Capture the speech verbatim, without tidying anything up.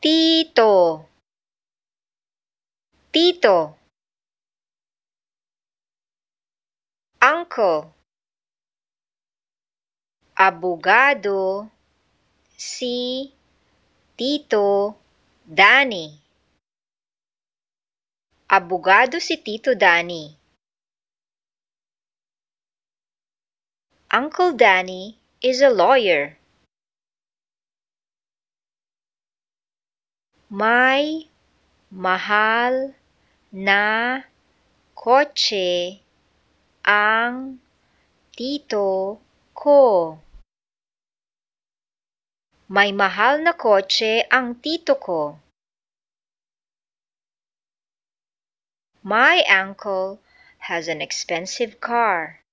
Tito. Tito. Uncle. Abogado si Tito Danny. Abogado si Tito Danny. Uncle Danny is a lawyer. May mahal na kotse ang tito ko. May mahal na kotse ang tito ko. My uncle has an expensive car.